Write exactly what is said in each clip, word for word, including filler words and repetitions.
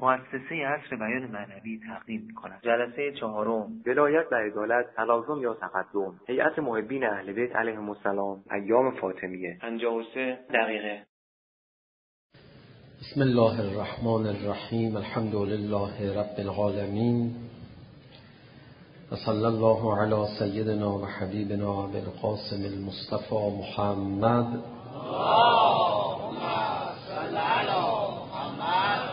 مؤسسه عصر بیان معنوی تقدیم می‌کند. جلسه چهارم، ولایت و عدالت، تلازم یا تقدم، هیئت محبین اهل بیت علیهم السلام، ایام فاطمیه، پنجاه و سه دقیقه. بسم الله الرحمن الرحیم. الحمد لله رب العالمین و صلی الله علی سیدنا و حبیبنا بالقاسم المصطفى محمد اللهم صل علی محمد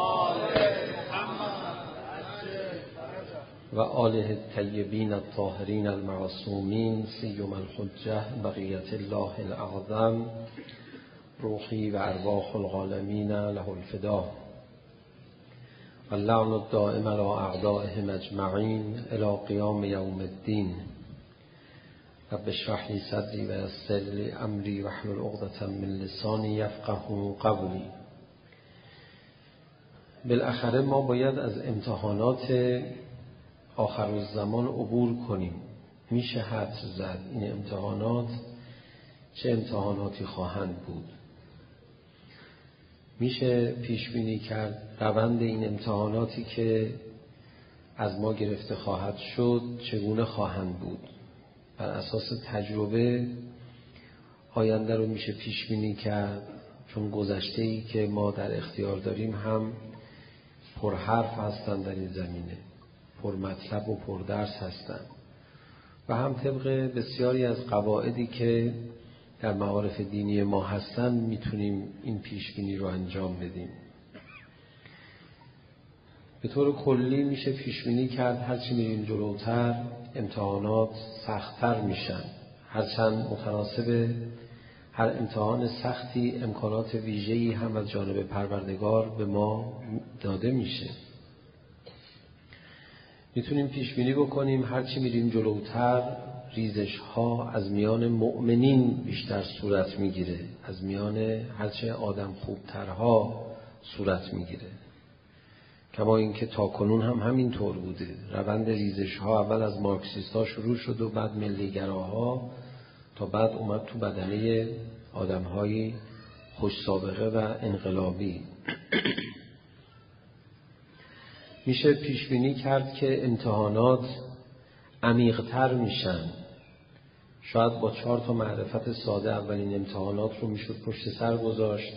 و آله الطیبین الطاهرین المعصومین سیما الحجة بقیة الله الاعظم روحی و ارواح العالمین له الفدا و اللعن الدائم علی اعدائهم اجمعین الی قیام یوم الدین. رب اشرح لی صدری و یسر لی امری واحلل عقدة من لسانی یفقهوا قولی. بالاخره ما باید از امتحانات آخر الزمان عبور کنیم. میشه حدس زد این امتحانات چه امتحاناتی خواهند بود. میشه پیش بینی کرد روند این امتحاناتی که از ما گرفته خواهد شد چگونه خواهند بود. بر اساس تجربه آینده رو میشه پیش بینی کرد، چون گذشته‌ای که ما در اختیار داریم هم پرحرف هستند در این زمینه، پرمطلب و پردرس هستند و هم طبق بسیاری از قواعدی که در معارف دینی ما هستن میتونیم این پیشبینی رو انجام بدیم. به طور کلی میشه پیشبینی کرد هرچی میریم جلوتر امتحانات سخت‌تر میشن، هرچند متناسب هر امتحان سختی امکانات ویژه‌ای هم از جانب پروردگار به ما داده میشه. میتونیم پیشبینی بکنیم هرچی میریم جلوتر ریزش ها از میان مؤمنین بیشتر صورت میگیره، از میان هرچه آدم خوبترها صورت میگیره. کما اینکه تا کنون هم همین طور بوده. روند ریزش ها اول از مارکسیست ها شروع شد و بعد ملیگراها تا بعد اومد تو بدنه آدم های خوش سابقه و انقلابی. میشه پیش بینی کرد که امتحانات عمیق‌تر میشن. شاید با چهار تا معرفت ساده اولین امتحانات رو میشد پشت سر گذاشت،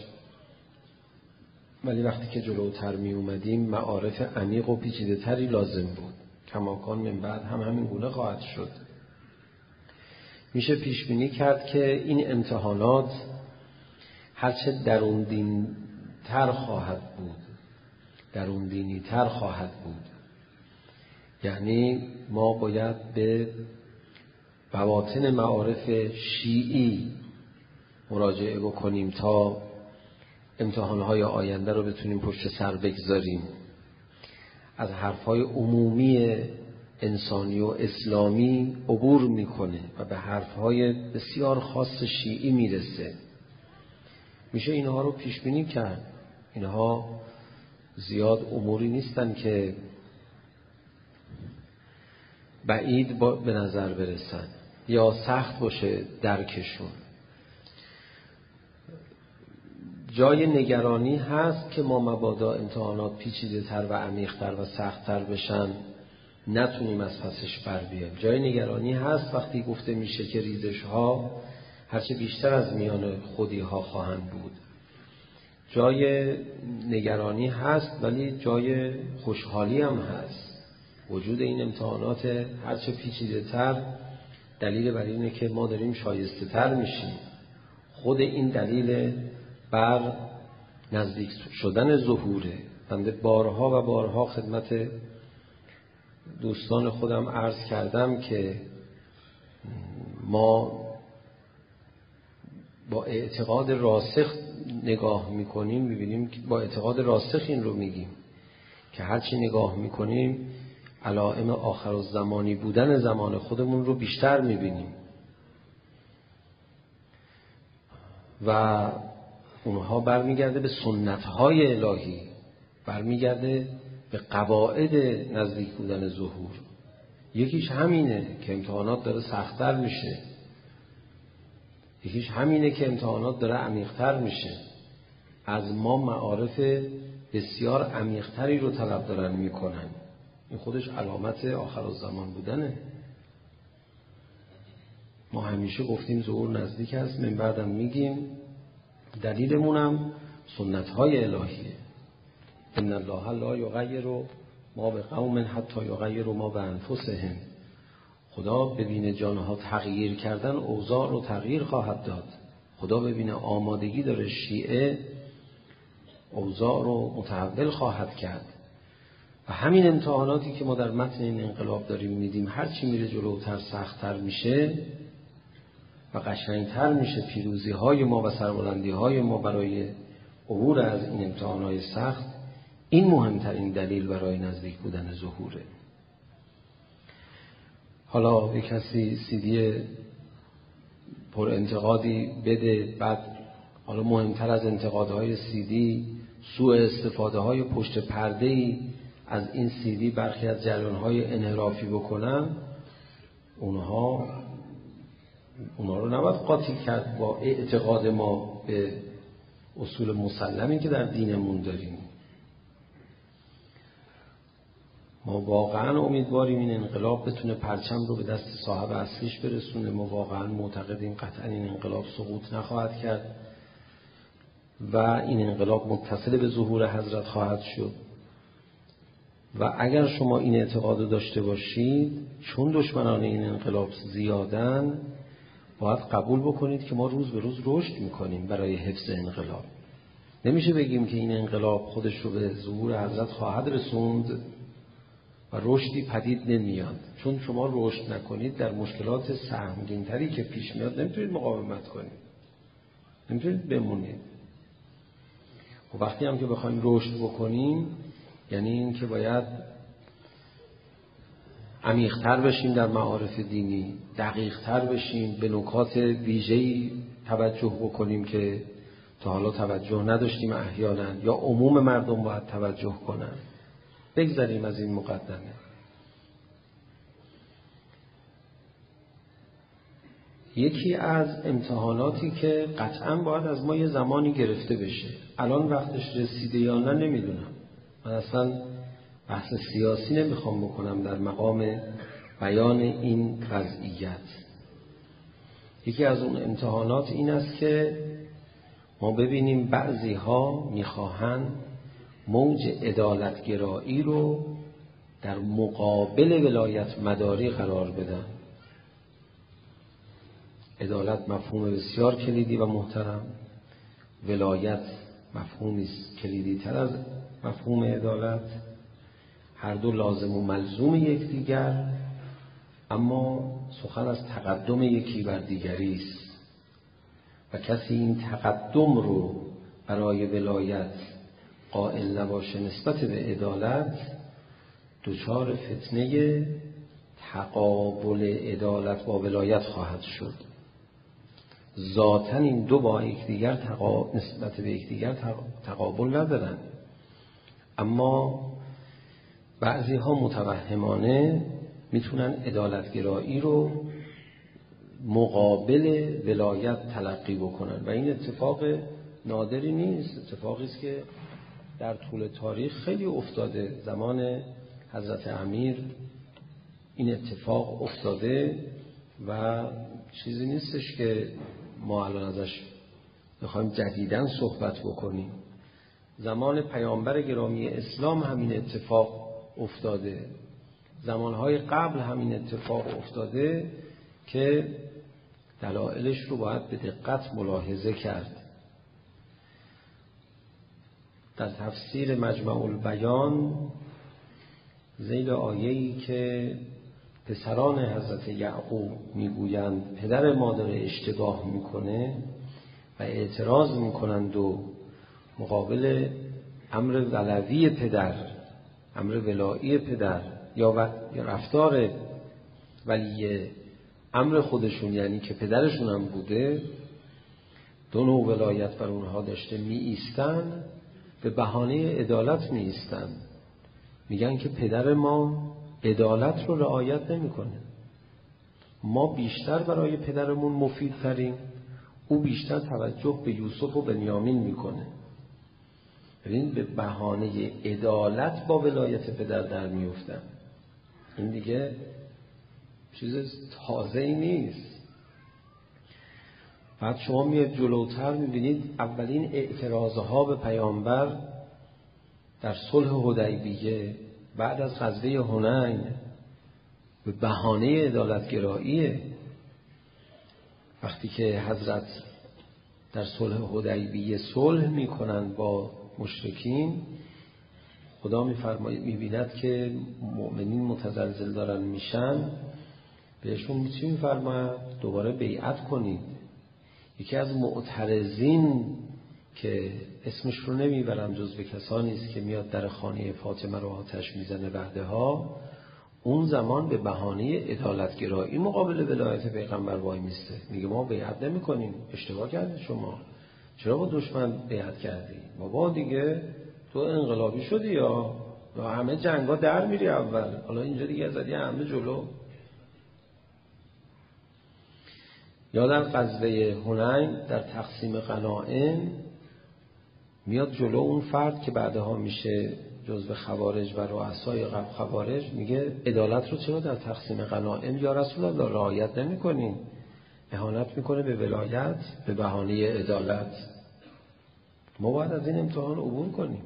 ولی وقتی که جلوتر می اومدیم معارف عمیق و پیچیده تری لازم بود. کماکان من بعد هم همین گونه خواهد شد. میشه پیش بینی کرد که این امتحانات هرچه درون دین تر خواهد بود، درون دینی تر خواهد بود. یعنی ما باید به بواطن معارف شیعی مراجعه بکنیم تا امتحانهای آینده رو بتونیم پشت سر بگذاریم. از حرفهای عمومی انسانی و اسلامی عبور میکنه و به حرفهای بسیار خاص شیعی میرسه. میشه اینها رو پیش بینی کرد. اینها زیاد اموری نیستن که بعید به نظر برسن یا سخت باشه درکشون. جای نگرانی هست که ما مبادا امتحانات پیچیده تر و عمیق تر و سخت تر بشن نتونیم از پسش بر بیایم. جای نگرانی هست وقتی گفته میشه که ریزش ها هرچه بیشتر از میان خودی ها خواهند بود. جای نگرانی هست ولی جای خوشحالی هم هست. وجود این امتحانات هرچه پیچیده تر دلیل بر اینه که ما داریم شایسته تر میشیم. خود این دلیل بر نزدیک شدن ظهوره. بنده بارها و بارها خدمت دوستان خودم عرض کردم که ما با اعتقاد راسخ نگاه میکنیم، میبینیم که با اعتقاد راسخ این رو میگیم که هرچی نگاه میکنیم علائم آخر الزمانی بودن زمان خودمون رو بیشتر میبینیم و اونها برمیگرده به سنت‌های الهی، برمیگرده به قواعد نزدیک بودن ظهور. یکیش همینه که امتحانات داره سخت‌تر میشه، یکیش همینه که امتحانات داره عمیق‌تر میشه. از ما معارف بسیار عمیق‌تری رو طلب دارن میکنن. این خودش علامت آخرالزمان بودنه. ما همیشه گفتیم ظهور نزدیک است، من بعدم میگیم، دلیلمونم سنت‌های الهیه. ان الله لا یغیر ما بقوم حتی یغیروا ما بانفسهم. خدا ببینه جانها تغییر کردن، اوضاع رو تغییر خواهد داد. خدا ببینه آمادگی داره شیعه، اوضاع رو متحول خواهد کرد. و همین امتحاناتی که ما در متن این انقلاب داریم میدیم، هر چی میره جلوتر سخت‌تر میشه و قشنگتر میشه پیروزی های ما و سربلندی های ما برای عبور از این امتحانات سخت. این مهمترین دلیل برای نزدیک بودن ظهوره. حالا یک کسی سیدی پر انتقادی بده، بعد حالا مهمتر از انتقادهای سیدی سوء استفاده های پشت پرده‌ای از این سیدی برخی از جریان‌های انحرافی بکنن، اونها اونها رو نباید قاطی کرد با اعتقاد ما به اصول مسلمی که در دینمون داریم. ما واقعا امیدواریم این انقلاب بتونه پرچم رو به دست صاحب اصلیش برسونه. ما واقعا معتقدیم قطعا این انقلاب سقوط نخواهد کرد و این انقلاب متصل به ظهور حضرت خواهد شد. و اگر شما این اعتقاد داشته باشید، چون دشمنان این انقلاب زیادن، باید قبول بکنید که ما روز به روز رشد میکنیم برای حفظ انقلاب. نمیشه بگیم که این انقلاب خودش رو به ظهور حضرت خواهد رسوند و رشدی پدید نمیاد. چون شما رشد نکنید در مشکلات سهمگین‌تری که پیش میاد نمیتونید مقاومت کنید، نمیتونید بمونید. و وقتی هم که بخوایم رشد بکنیم، یعنی این که باید عمیق‌تر بشیم در معارف دینی، دقیق‌تر بشیم، به نکات ویژه‌ای توجه بکنیم که تا حالا توجه نداشتیم احیانا، یا عموم مردم باید توجه کنن. بگذاریم از این مقدمه. یکی از امتحاناتی که قطعاً باید از ما یه زمانی گرفته بشه، الان وقتش رسیده یا نه نمیدونم، من اصلا بحث سیاسی نمیخوام بکنم در مقام بیان این وضعیت. یکی از اون امتحانات این است که ما ببینیم بعضی ها میخواهند موج عدالتگرایی رو در مقابل ولایت مداری قرار بدن. عدالت مفهوم بسیار کلیدی و محترم، ولایت مفهومی کلیدی تر از مفهوم عدالت، هر دو لازم و ملزوم یکدیگر، اما سخن از تقدم یکی بر دیگری است و کسی این تقدم رو برای ولایت قائل نباشه نسبت به عدالت، دچار فتنه تقابل عدالت با ولایت خواهد شد. ذاتاً این دو با یکدیگر تقا... نسبت به یکدیگر تقابل ندارن، اما بعضی ها متوهمانه میتونن عدالتگرایی رو مقابل ولایت تلقی بکنن و این اتفاق نادری نیست. اتفاقی است که در طول تاریخ خیلی افتاده. زمان حضرت امیر این اتفاق افتاده و چیزی نیستش که ما الان ازش بخوایم جدیداً صحبت بکنیم. زمان پیامبر گرامی اسلام همین اتفاق افتاده، زمانهای قبل همین اتفاق افتاده که دلایلش رو باید به دقت ملاحظه کرد. در تفسیر مجمع البیان ذیل آیه‌ای که پسران حضرت یعقوب میگویند پدر ما داره اشتباه میکنه و اعتراض میکنند و مقابل امر ولوی پدر، امر ولایی پدر یا رفتار ولی امر خودشون، یعنی که پدرشون هم بوده، دو نوع ولایت بر اونها داشته، می ایستن به بهانه عدالت می ایستن. میگن که پدر ما عدالت رو رعایت نمیکنه، ما بیشتر برای پدرمون مفیدتریم، او بیشتر توجه به یوسف و بنیامین میکنه. ببین به بهانه عدالت با ولایت پدر در میفتن. این دیگه چیز تازه ای نیست. بعد شما میاد جلوتر میبینید اولین اعتراضها به پیامبر در صلح حدیبیه بعد از غزوه حنین به بهانه عدالتگراییه. وقتی که حضرت در صلح حدیبیه صلح میکنن با مشرکین، خدا میفرماید میبیند که مؤمنین متزلزل دارن میشن، بهشون میچی میفرماید دوباره بیعت کنید. یکی از معترضین که اسمش رو نمیبرم جزو کسانی است که میاد در خانه فاطمه رو آتش میزنه بعدها، اون زمان به بهانه عدالتگرایی مقابل ولایت پیغمبر وای میسته، میگه ما بیعت نمی کنیم. اشتباه کردید شما، چرا با دشمن بیعت کردی؟ بابا دیگه تو انقلابی شدی یا همه جنگا در میری اول، حالا اینجا دیگه زدی همه جلو. یا در غزوه حنین در تقسیم غنایم میاد جلو اون فرد که بعدها میشه جزو خوارج و رؤسای خوارج، میگه عدالت رو چرا در تقسیم غنایم یا رسول الله رعایت نمی‌کنین؟ اهانت میکنه به ولایت به بهانه عدالت. ما باید از این امتحان عبور کنیم.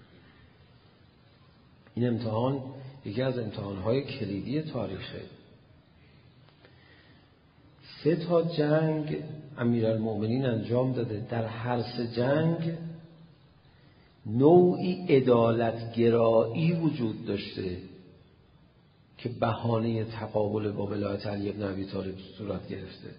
این امتحان یکی از امتحان‌های کلیدی تاریخه. سه تا جنگ امیرالمؤمنین انجام داده، در هر سه جنگ نوعی عدالتگرایی وجود داشته که بهانه تقابل با ولایت علی بن ابی طالب صورت گرفته.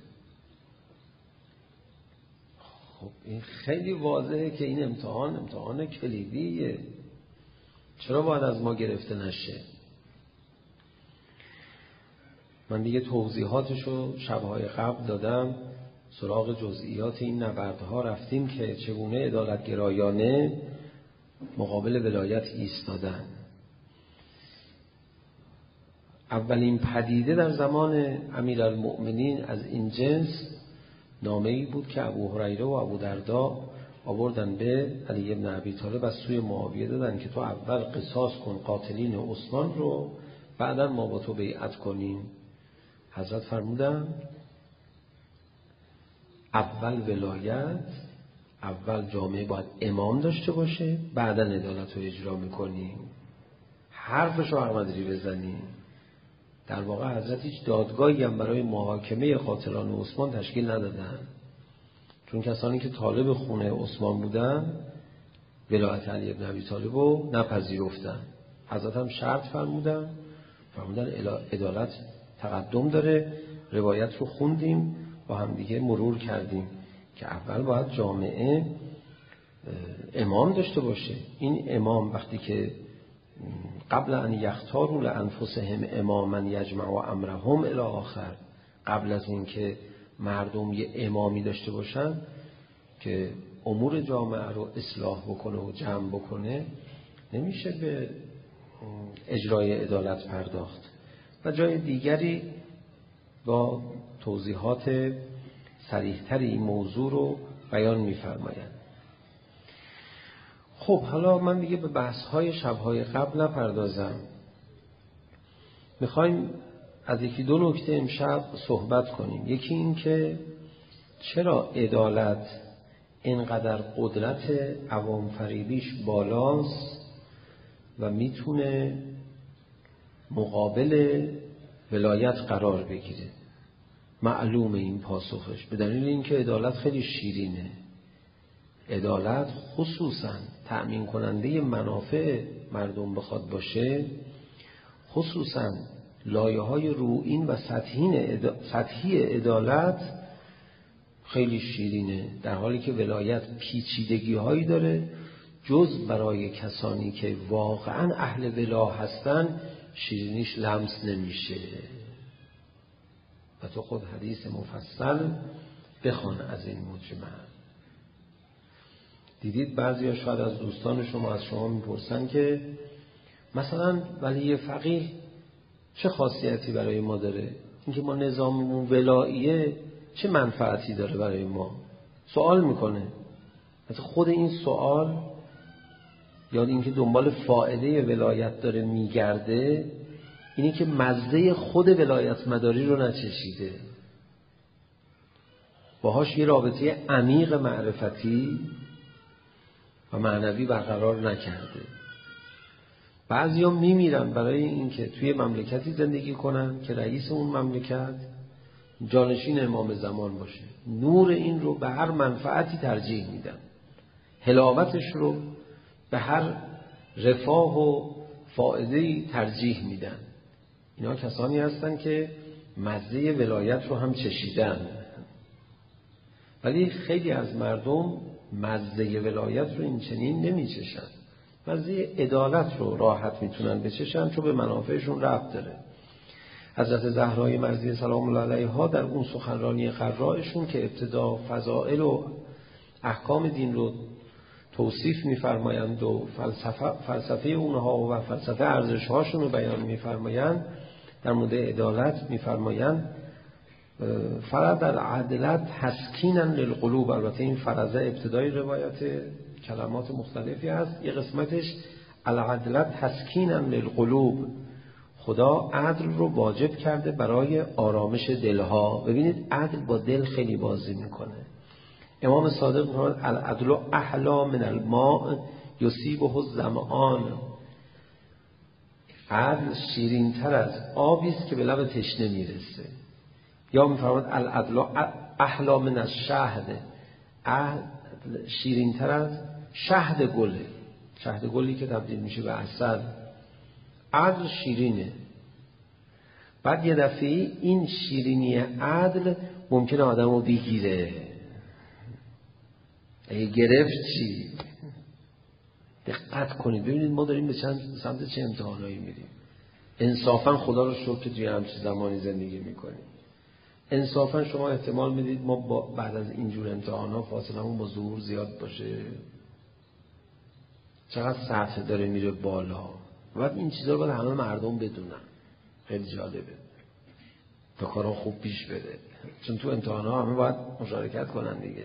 خب این خیلی واضحه که این امتحان امتحان کلیدیه. چرا باید از ما گرفته نشه؟ من دیگه توضیحاتشو شبهای قبل دادم، سراغ جزئیات این نبردها رفتیم که چگونه عدالتگرایانه مقابل ولایت ایستادن. اولین پدیده در زمان امیرالمؤمنین از این جنس نامه‌ای بود که ابو هریره و ابو دردا آوردن به علی بن ابی طالب از سوی معاویه دادن که تو اول قصاص کن قاتلین عثمان رو، بعدا ما با تو بیعت کنیم. حضرت فرمودن اول ولایت، اول جامعه باید امام داشته باشه، بعدا عدالت رو اجرا میکنیم. حرفشو احمدی بزنیم. در واقع حضرت هیچ دادگاهی هم برای محاکمه قاتلان عثمان تشکیل ندادن، چون کسانی که طالب خونه عثمان بودن ولایت علی بن ابی طالب رو نپذیرفتن. حضرت هم شرط فرمودن فرمودن عدالت تقدم داره. روایت رو خوندیم با هم دیگه مرور کردیم که اول باید جامعه امام داشته باشه. این امام وقتی که قبل ان یختاروا لانفسهم اماما یجمع امرهم الی آخر، قبل از این که مردم یه امامی داشته باشن که امور جامعه رو اصلاح بکنه و جمع بکنه، نمیشه به اجرای عدالت پرداخت. و جای دیگری با توضیحات صریح‌تری این موضوع رو بیان می‌فرمایند. خب حالا من دیگه به بحث‌های شب‌های قبل نپردازم. می‌خوایم از یکی دو نکته امشب صحبت کنیم. یکی این که چرا عدالت اینقدر قدرت عوام فریبیش بالاست و میتونه مقابل ولایت قرار بگیره. معلومه این پاسخش به دلیل اینکه عدالت خیلی شیرینه. عدالت خصوصا تأمین کننده منافع مردم بخواد باشه، خصوصا لایه‌های روئین و سطحی عدالت خیلی شیرینه، در حالی که ولایت پیچیدگی‌هایی داره جز برای کسانی که واقعا اهل ولا هستن شیرینیش لمس نمیشه. و تو خود حدیث مفصل بخوان از این مجمع. دیدید بعضیا شاید از دوستان شما از شما میپرسن که مثلا ولی فقیه چه خاصیتی برای ما داره؟ اینکه ما نظاممون ولاییه چه منفعتی داره برای ما؟ سوال میکنه. حتی خود این سوال یا اینکه دنبال فائده ولایت داره میگرده، اینی که مزه خود ولایت مداری رو نچشیده، باهاش یه رابطه عمیق معرفتی و معنوی برقرار نکرده. بعضیا میمیرن برای اینکه توی مملکتی زندگی کنن که رئیس اون مملکت جانشین امام زمان باشه. نور این رو به هر منفعتی ترجیح میدن، حلاوتش رو به هر رفاه و فائده‌ای ترجیح میدن. اینا کسانی هستن که مزه ولایت رو هم چشیدن، ولی خیلی از مردم مزه ولایت رو این چنین نمیچشن. مزه عدالت رو راحت میتونن بچشن چون به منافعشون ربط داره. حضرت زهرای مرضیه سلام الله علیها در اون سخنرانی قرائشون که ابتدا فضائل و احکام دین رو توصیف میفرمایند و فلسفه فلسفه اونها و فلسفه ارزش‌هاشون رو بیان میفرمایند، در مورد عدالت میفرمایند فرض العدالت تسکینا للقلوب. البته این فرضه ابتدای روایت کلمات مختلفی هست. یه قسمتش العدالت تسکینا للقلوب، خدا عدل رو واجب کرده برای آرامش دلها. ببینید عدل با دل خیلی بازی میکنه. امام صادق میگه العدل احلا من الماء یصیبه الظمآن. عدل شیرین تر از آبی است که به لب تشنه میرسه. یا میفرماد العدل احلا من الشهد، عدل شیرین تر از شهد گله، شهد گلی که تبدیل میشه به عسل. عدل شیرینه. بعد یه دفعه این شیرینی عدل ممکنه آدم رو بگیره. اگه گرفت چی؟ دقت کنید ببینید ما داریم به چند سمت چه امتحانایی میریم. انصافا خدا رو شکر که توی همچین زمانی زندگی میکنیم. انصافا شما احتمال میدید ما با بعد از اینجور امتحانا فاصلمون با ظهور زیاد باشه؟ چقدر سطح داره میره بالا. بعد این چیزا رو باید همه مردم بدونن. خیلی جالبه تا کارا خوب پیش بره، چون تو امتحانا همه باید مشارکت کنن دیگه.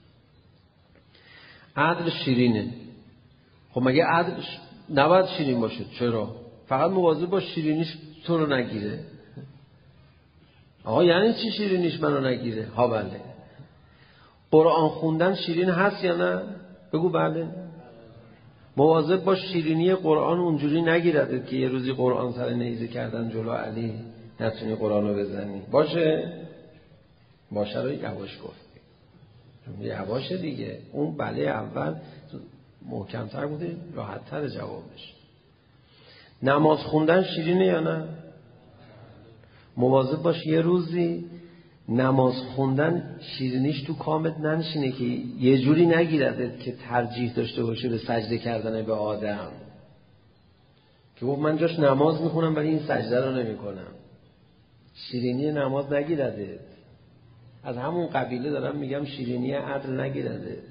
عدل شیرینه. خب مگه عدل نباید شیرین باشه؟ چرا؟ فقط مواظب باش شیرینیش تو رو نگیره. آقا یعنی چی شیرینیش منو نگیره؟ ها بله. قرآن خوندن شیرین هست یا نه؟ بگو بله. مواظب باش شیرینی قرآن اونجوری نگیرد که یه روزی قرآن سر نیزه کردن جلو علی نتونی قرآن رو بزنی. باشه؟ باشه رو یواش گفتی. یواشه دیگه. اون بله اول محکمتر بوده، راحت‌تر جوابش. نماز خوندن شیرینه یا نه؟ مواظب باش یه روزی نماز خوندن شیرینیش تو کامت ننشینه که یه جوری نگیردت که ترجیح داشته باشه به سجده کردن به آدم، که گفت من جاش نماز میخونم ولی این سجده رو نمیکنم. شیرینی نماز نگیردت. از همون قبیله دارم میگم شیرینی عدل نگیردت.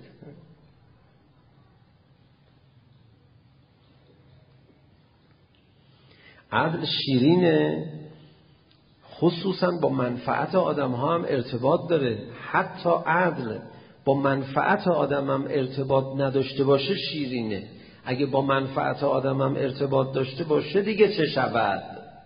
عدل شیرینه، خصوصا با منفعت آدم ها هم ارتباط داره. حتی عدل با منفعت آدم هم ارتباط نداشته باشه شیرینه. اگه با منفعت آدم هم ارتباط داشته باشه دیگه چه شود؟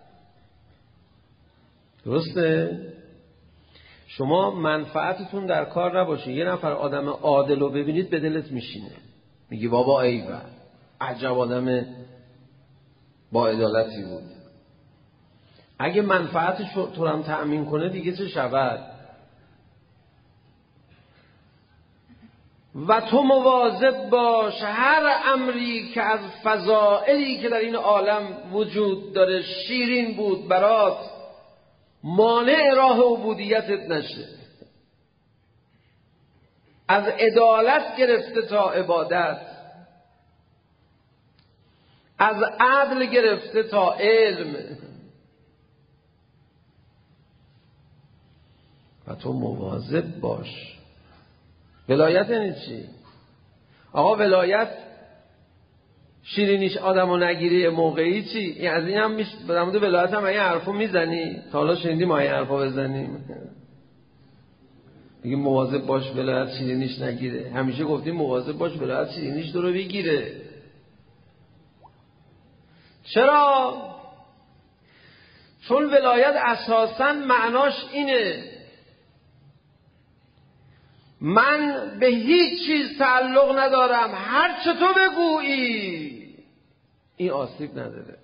درسته؟ شما منفعتتون در کار نباشه، یه نفر آدم عادل رو ببینید به دلت میشینه، میگی بابا ایول عجب آدم با عدالتی بود. اگه منفعتش رو تو هم تأمین کنه دیگه چه شود؟ و تو مواظب باش هر امری که از فضائلی که در این عالم وجود داره شیرین بود برات مانع راه عبودیتت نشه. از عدالت گرفته تا عبادت، از عدل گرفته تا علم. و تو مواظب باش. ولایت یعنی چی؟ آقا ولایت شیرینیش آدمو نگیری موقعی چی؟ این از این هم میشه در مورد ولایت هم این حرفو میزنی؟ تا حالا شنیدی ما این حرفو بزنیم؟ میگیم مواظب باش ولایت شیرینیش نگیره. همیشه گفتیم مواظب باش ولایت شیرینیش تو رو بگیره. چرا؟ چون ولایت اساساً معناش اینه من به هیچ چیز تعلق ندارم، هر چه تو بگویی. این آسیب نداره.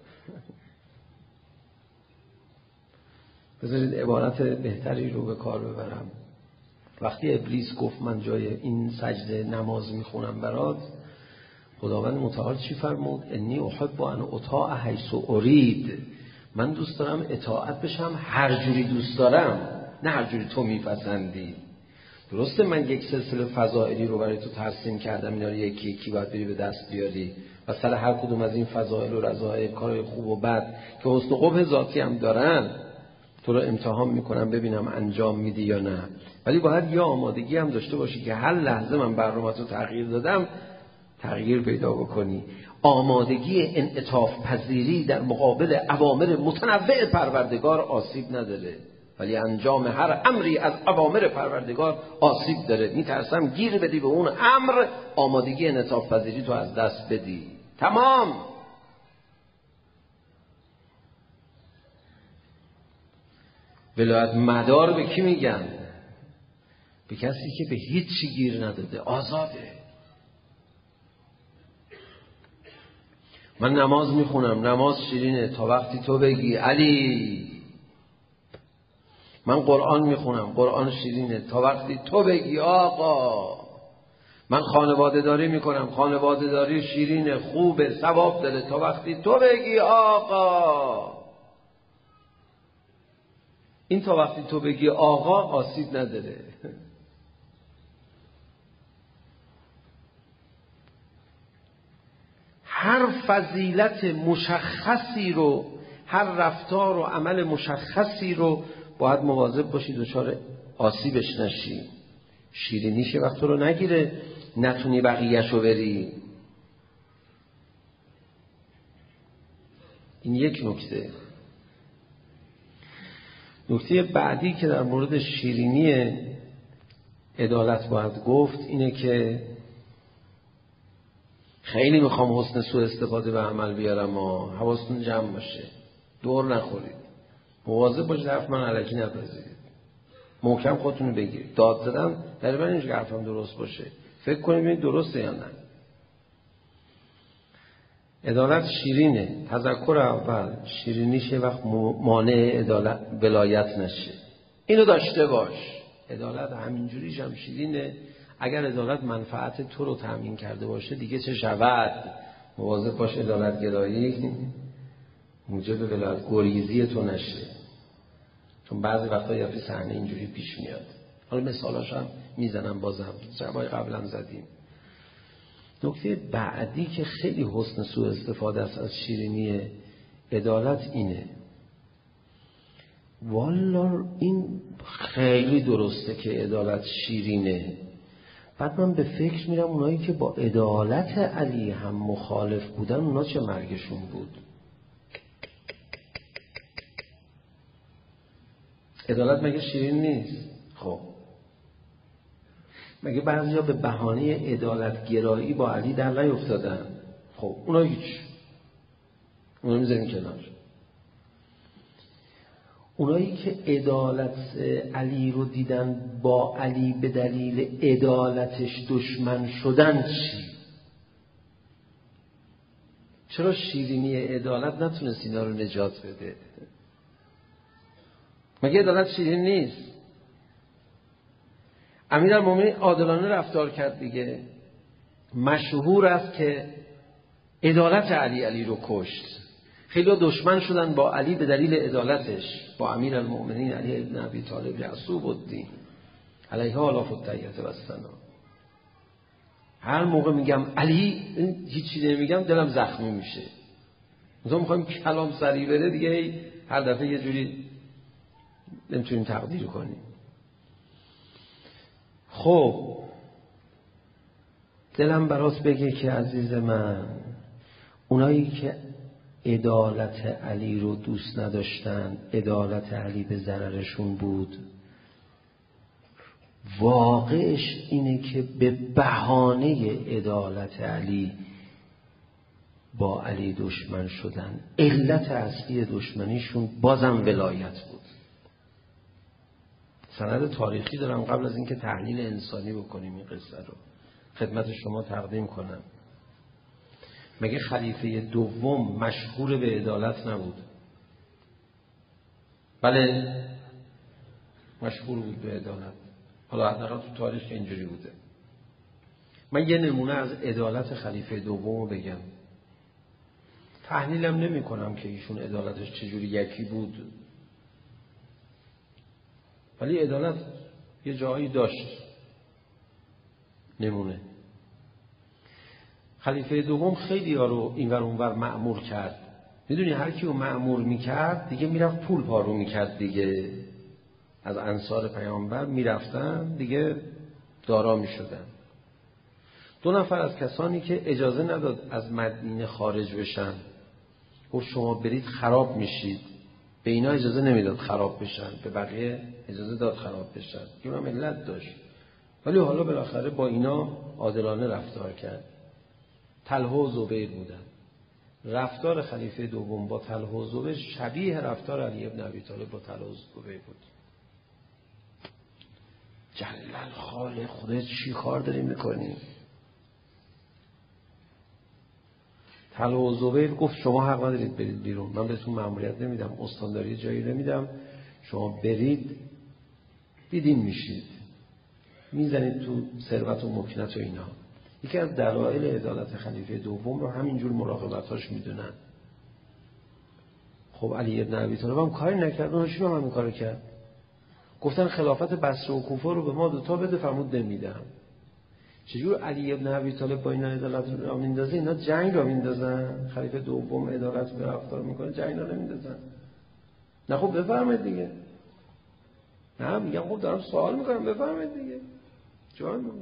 بذارید عبارت بهتری رو به کار ببرم. وقتی ابلیس گفت من جای این سجده نماز میخونم برات، خداوند متعال چی فرمود؟ انی احب ان اطاع حیث ارید. من دوست دارم اطاعت بشم هر جوری دوست دارم، نه هر جوری تو میپسندی. درسته من یک سلسله فضائلی رو برای تو ترسیم کردم، اینا رو یکی یکی باید بری به دست بیاری و سر هر کدوم از این فضائل و رذائل کارهای خوب و بد که حسن و قبح ذاتی هم دارن تو رو امتحان میکنم ببینم انجام میدی یا نه. ولی باید یا آمادگی هم داشته باشی که هر لحظه من برنامه‌تو تغییر دادم تغییر پیدا بکنی. آمادگی انعطاف پذیری در مقابل اوامر متنوع پروردگار آسیب نداره، ولی انجام هر امری از اوامر پروردگار آسیب داره. میترسم گیر بدی به اون امر، آمادگی انعطاف پذیری تو از دست بدی. تمام. ولایت مدار به کی میگن؟ به کسی که به هیچ چی گیر نداده، آزاده. من نماز میخونم، نماز شیرینه تا وقتی تو بگی علی. من قرآن میخونم، قرآن شیرینه تا وقتی تو بگی آقا. من خانواده داری میکنم، خانواده داری شیرینه، خوبه، ثواب داره تا وقتی تو بگی آقا. این تا وقتی تو بگی آقا آسیب نداره. هر فضیلت مشخصی رو، هر رفتار و عمل مشخصی رو باید مواظب باشی دچار آسیبش نشی. شیرینیش یه وقت رو نگیره نتونی بقیه‌شو بری. این یک نکته. نکته بعدی که در مورد شیرینی عدالت باید گفت اینه که خیلی میخوام حسن سوء استفاده به عمل بیارم و حواستون جمع باشه، دور نخورید، مواظب باشید حرف من الکی نپذیرید، محکم خودتون رو بگیرید. داد زدم در من اینجا حرفم درست باشه، فکر کنید ببینید درسته یا نه. عدالت شیرینه. تذکر اول شیرینیش یه وقت مانع عدالت ولایت نشه. اینو داشته باش. عدالت همینجوریش هم شیرینه. اگر عدالت منفعت تو رو تامین کرده باشه دیگه چه شود؟ مواظب باش عدالت گرایی موجب ولایت گریزی تو نشه، چون بعضی وقتا یه صحنه اینجوری پیش میاد. حالا مثالاش هم میزنم، بازم شبای قبلا زدیم. نکته بعدی که خیلی حسن سوء استفاده است از شیرینی عدالت اینه، والا این خیلی درسته که عدالت شیرینه. بعد من به فکر میرم اونایی که با عدالت علی هم مخالف بودن اونا چه مرگشون بود. عدالت مگه شیرین نیست؟ خب مگه بعضیا به بهانه عدالت گرایی با علی در نیفتادن؟ خب اونا هیچ، اونا میذاریم کنار. اونایی که عدالت علی رو دیدن با علی به دلیل عدالتش دشمن شدن چی؟ چرا شیرینی عدالت نتونست اینا رو نجات بده؟ مگه عدالت شیرین نیست؟ امیرالمومنین عادلانه رفتار کرد دیگه. مشهور است که عدالت علی علی رو کشت. خیلی دشمن شدن با علی به دلیل عدالتش، با امیرالمومنین علی بن ابی طالب یعصوب الدین علیه آلاف التحیة و الثنا. هر موقع میگم علی هیچی نمیگم دلم زخمی میشه. مثلا میخوایم کلام سری بره دیگه، هر دفعه یه جوری نمیتونیم تقدیر کنیم. خب دلم براست بگه که عزیز من، اونایی که عدالت علی رو دوست نداشتن، عدالت علی به ضررشون بود، واقعش اینه که به بهانه عدالت علی با علی دشمن شدن، علت اصلی دشمنیشون بازم ولایت بود. سند تاریخی دارم قبل از اینکه تحلیل انسانی بکنیم این قصه رو خدمت شما تقدیم کنم. مگه خلیفه دوم مشهور به عدالت نبود؟ بله مشهور بود به عدالت، حالا حداقل تو تاریخ اینجوری بوده. من یه نمونه از عدالت خلیفه دوم رو بگم. تحلیلم نمی کنم که ایشون عدالتش چجوری یکی بود، ولی عدالت یه جایی داشت. نمونه خلیفه دوم خیلی ها رو این ور اون ور مأمور کرد. میدونی هر کی رو مأمور میکرد دیگه میرفت پول پارو میکرد دیگه. از انصار پیامبر میرفتن دیگه دارا میشدن. دو نفر از کسانی که اجازه نداد از مدینه خارج بشن، گفت شما برید خراب میشید. به اینا اجازه نمیداد خراب بشن، به بقیه اجازه داد خراب بشن. این هم علت داشت، ولی حالا بالاخره با اینا عادلانه رفتار کرد. طلحه و زبیر بودن. رفتار خلیفه دوم با طلحه و زبیر شبیه رفتار علی ابن ابی طالب با طلحه و زبیر بود. جلال خاله خودت چی کار داری میکنی؟ طلحه و زبیر گفت شما حق ندارید برید بیرون، من بهتون مأموریت نمیدم، استانداری جایی نمیدم، شما برید دیدین میشید، میزنید تو ثروت و مکنت و اینا. یکی از دلایل عدالت خلیفه دوم رو همینجور مراقبتاش میدونن. خب علی ابن ابی طالب هم کاری نکرد، اونشون هم همین کارو کرد. گفتن خلافت بصره و کوفه رو به ما دوتا بده، فرمود نمیدم. چجور علی ابن ابی طالب با اینا عدالت رو میندازه؟ اینا جنگ رو میندازن. خلیفه دوم عدالت به رفتار میکنه، جنگ رو نمیندازن. نه خب بفرمایید دیگه. نه میگم خب دارم سوال میکنم، بفرمایید دیگه. جواب میگم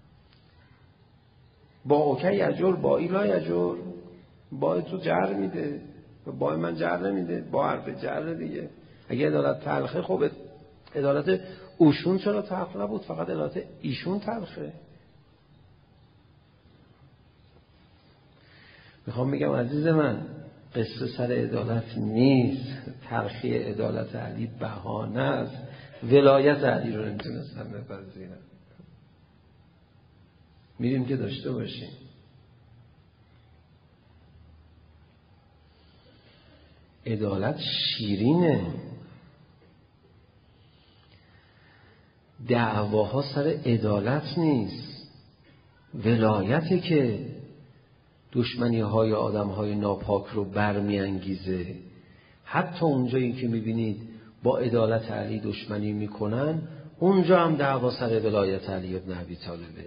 با اوکی اجر، با ایلا اجر، با تو جر میده، با من جر نمیده، با حرف جر دیگه. اگه عدالت تلخه، خب عدالت اوشون چرا تلخ نبود؟ فقط عدالت ایشون تلخه. میخوام بگم عزیز من، قصه سر عدالت نیست. تلخی عدالت علی بهانه است. ولایت علی رو نمیتونستن بپذیرن. میریم که داشته باشیم. عدالت شیرینه. دعواها سر عدالت نیست، ولایته که دشمنی های آدم های ناپاک رو برمی انگیزه. حتی اونجایی که میبینید با عدالت علی دشمنی میکنن، اونجا هم دعوا سر ولایت علی ابن ابی طالبه.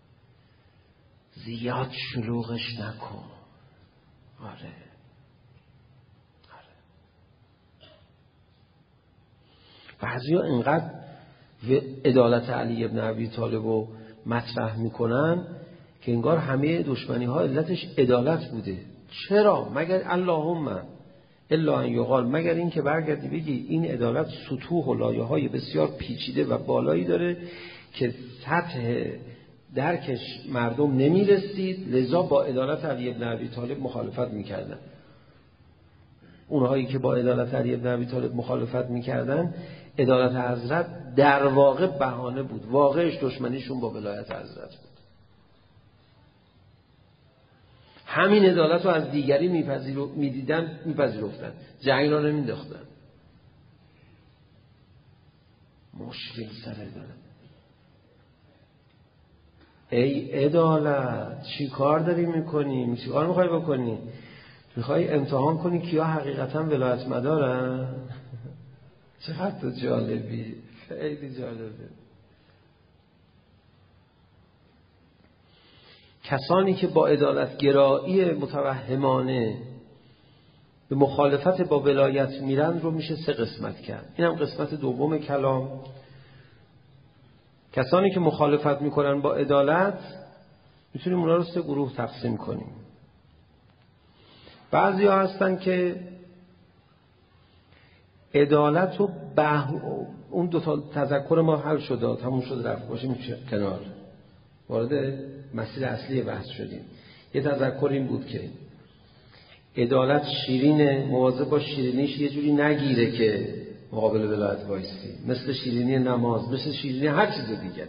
زیاد شلوغش نکن. آره آره بعضی ها اینقدر عدالت علی ابن ابی طالب رو مطرح میکنن که انگار همه دشمنی ها علتش عدالت بوده. چرا؟ مگر اللهم الا ان یقال، مگر این که برگردی بگی این عدالت سطوح و لایه های بسیار پیچیده و بالایی داره که سطح درکش مردم نمیرسید، لذا با عدالت علی ابن ابی طالب مخالفت میکردن. اونهایی که با عدالت علی ابن ابی طالب مخالفت میکردن، عدالت حضرت در واقع بهانه بود، واقعش دشمنیشون با ولایت حضرت بود. همین عدالت رو از دیگری میپذیرو میدیدن میپذیرفتن، جنگ را نمینداختن. مشکل سر عدالت. ای عدالت چی کار داری میکنی؟ چی کار میخوای بکنی؟ میخوای امتحان کنی کیا حقیقتا ولایت مدارن؟ چقدر تو جالبی، خیلی جالبه. کسانی که با عدالت گرایی متوهمانه به مخالفت با ولایت میرن رو میشه سه قسمت کرد. این هم قسمت دوم کلام. کسانی که مخالفت میکنن با عدالت، میتونیم اونا رو سه گروه تقسیم کنیم. بعضی ها هستن که عدالت رو به اون دو تا تذکر ما حل شده، تموم شد، رفت باشیم کنار، وارد مسئله اصلی بحث شدیم. یه تذکر این بود که عدالت شیرینه، مواظب با شیرینیش یه جوری نگیره که مقابل ولایت وایسی، مثل شیرینی نماز، مثل شیرینی هر چیز دیگری.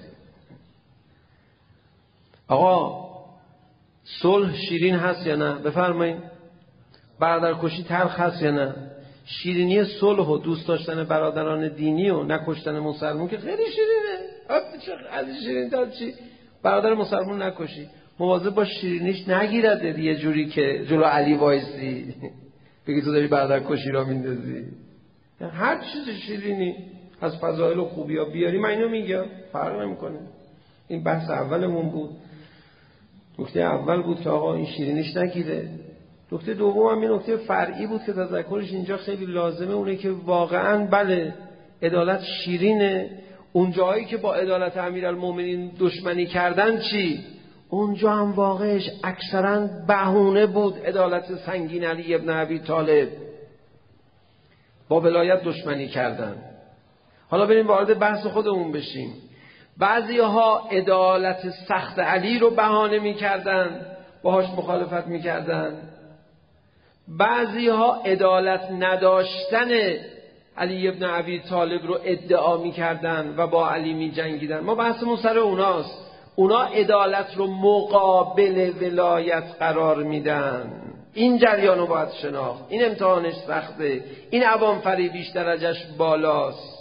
آقا صلح شیرین هست یا نه؟ بفرمایید. برادرکشی تلخ هست یا نه؟ شیرینی صلح و دوست داشتن برادران دینی و نکشتن مسلمون که خیلی شیرینه. از شیرین تا چی؟ برادر مسلمون نکشی، مواظب با شیرینیش نگیرد یه جوری که جلو علی وایسی بگی تو داری برادرکشی را میندازی. هر چیز شیرینی از فضایل و خوبی ها بیاری، من اینو میگم، فرق نمیکنه. این بحث اولمون بود. نکته اول بود که آقا این شیرینیش نگیره. نکته دوم هم این نکته فرعی بود که تذکرش اینجا خیلی لازمه، اونه که واقعاً بله عدالت شیرینه. اون جایی که با عدالت امیرالمومنین دشمنی کردن چی؟ اونجا هم واقعش اکثراً بهونه بود. عدالت سنگین علی ابن ابی طالب با ولایت دشمنی کردن. حالا بریم وارد بحث خودمون بشیم. بعضی ها عدالت سخت علی رو بهانه می‌کردن، باهاش مخالفت می‌کردن. بعضی ها عدالت نداشتن علی ابن ابی طالب رو ادعا می‌کردن و با علی می‌جنگیدن. ما بحثمون سر اوناست. اونا عدالت رو مقابل ولایت قرار میدن. این جریان رو باید شناخت. این امتحانش سخته. این عوام فریبیش درجش بالاست.